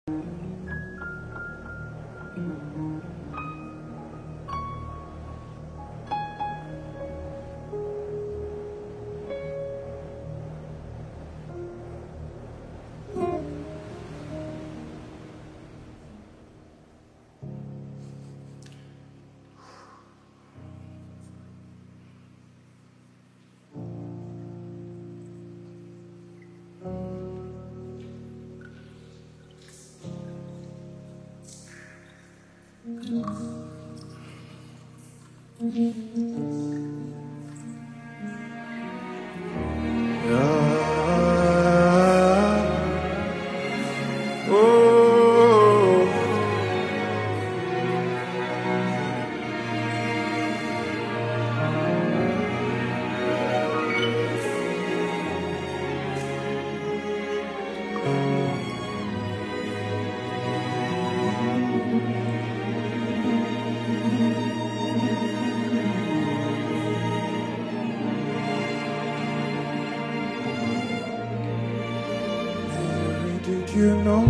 Did you know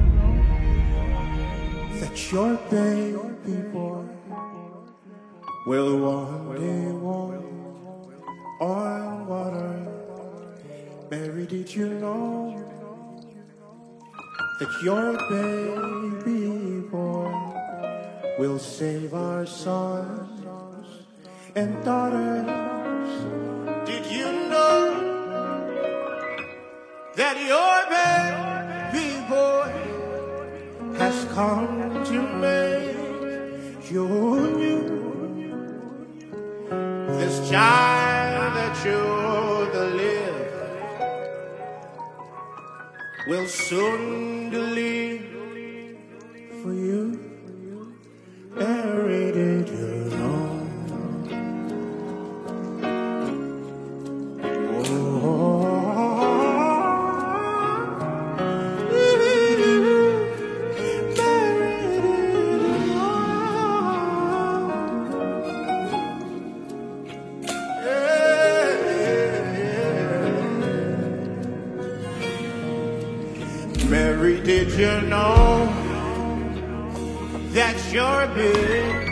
that your baby boy will one day walk on water? Mary, did you know that your baby boy will save our sons and daughters? Did you know that your baby boy has come to make you new? This child that you deliver will soon deliver for you. Mary, did you know? Mary, did you know that your bed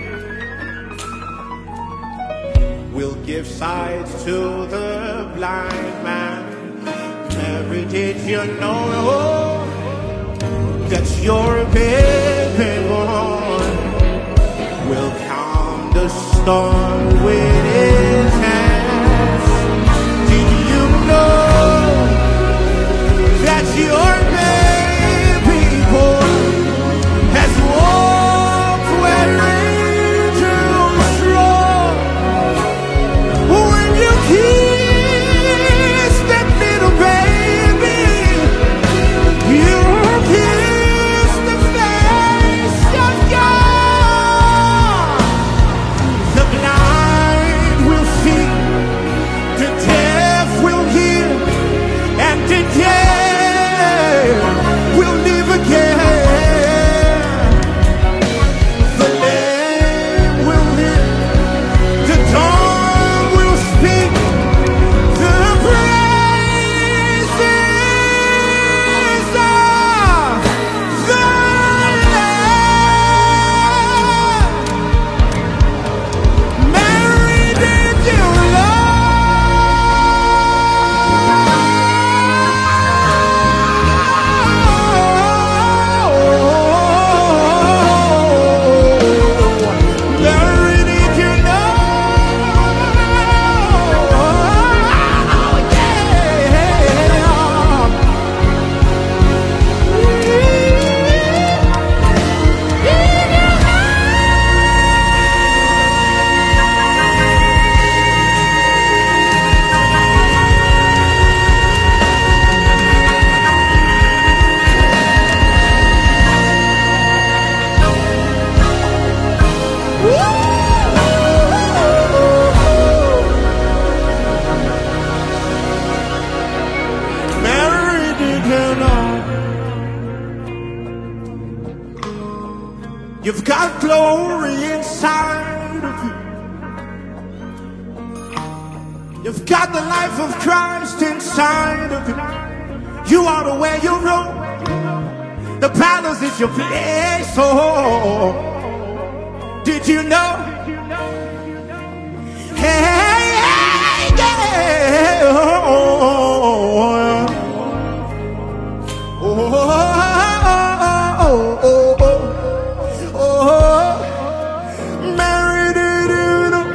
will give sight to the blind man? Mary, did you know that your baby boy will calm the storm with his hands? Did you know that your baby boy has walked where angels roam? When you kiss that little baby, you kiss the face of God. The blind will see, the deaf will hear, and the dead will live again. The lame will live, the dumb will speak, the praises of the Lamb. Mary, did you Mary, did you know? Mary, did you know? You've got glory inside of you. You've got the life of Christ inside of you. You ought to wear your robe The palace is your place. Oh, did you know? Hey, yeah. Mary, did you know?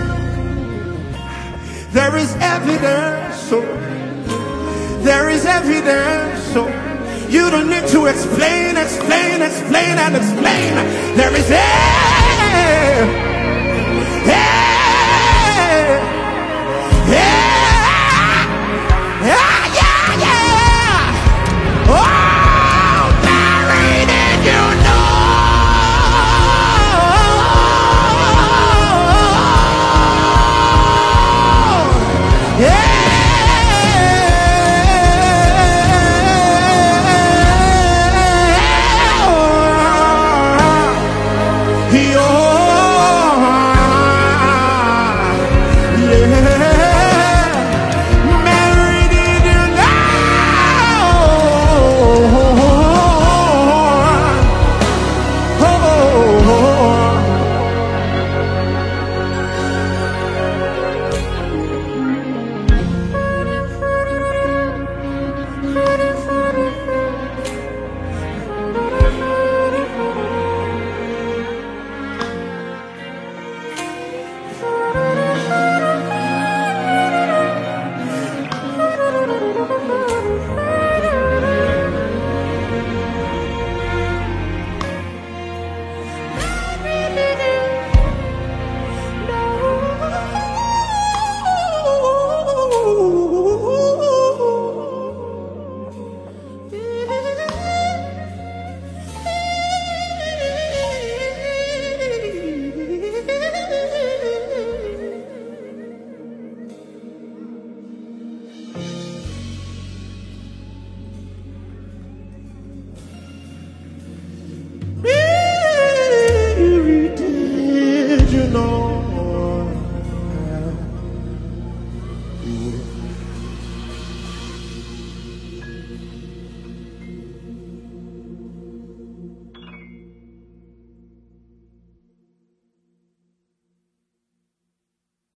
There is evidence. So there is evidence. So you don't need to explain. There is did you know?